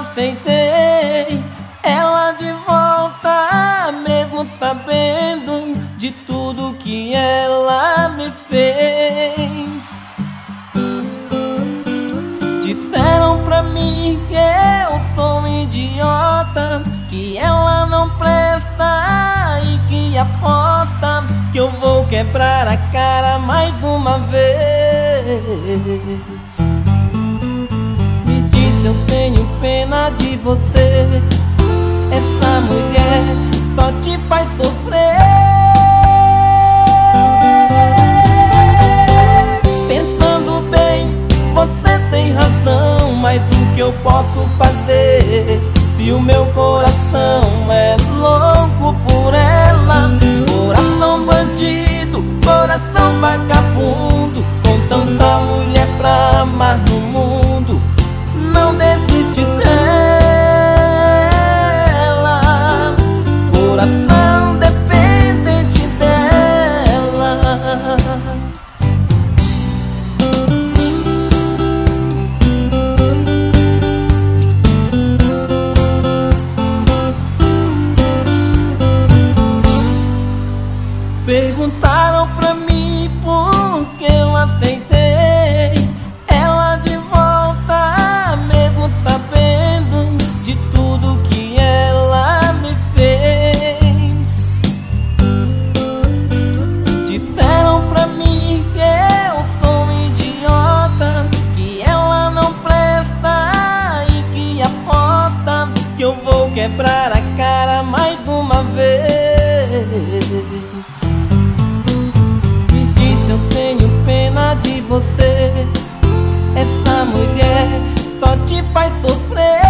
aceitei ela de volta, mesmo sabendo de tudo que ela me fez. Disseram pra mim que eu sou um idiota, que ela não presta e que aposta que eu vou quebrar a cara mais uma vez. Me disse: eu tenho pena de você, essa mulher só te faz sofrer. Pensando bem, você tem razão, mas o que eu posso fazer se o meu coração é louco por ela? Coração bandido, coração vagabundo, com tanta mulher pra amar no mundo, não desiste dela. Coração dependente dela. Perguntaram pra mim por que eu aceitei ela de volta, mesmo sabendo de tudo que ela me fez. Disseram pra mim que eu sou um idiota, que ela não presta e que aposta que eu vou quebrar a cara mais uma vez. Me disse: eu tenho pena de você, essa mulher só te faz sofrer.